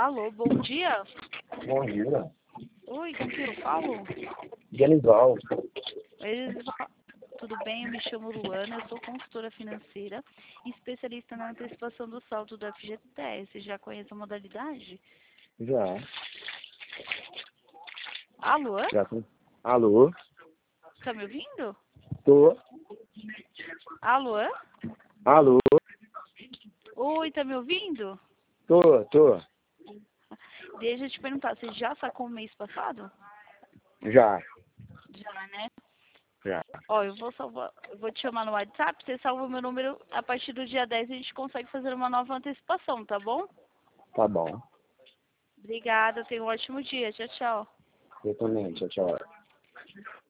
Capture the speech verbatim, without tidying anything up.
Alô, bom dia. Bom dia. Oi, com quem eu falo? Genival. Elisva- Tudo bem? Eu me chamo Luana, eu sou consultora financeira e especialista na antecipação do saldo do F G T S. Você já conhece a modalidade? Já. Alô? Já sim. Alô? Tá me ouvindo? Tô. Alô? Alô? Oi, tá me ouvindo? Tô, tô. Deixa eu te perguntar, você já sacou o mês passado? Já. Já, né? Já. Ó, eu vou salvar, eu vou te chamar no WhatsApp, você salva o meu número, a partir do dia dez a gente consegue fazer uma nova antecipação, tá bom? Tá bom. Obrigada, tenha um ótimo dia. Tchau, tchau. Eu também. Tchau, tchau.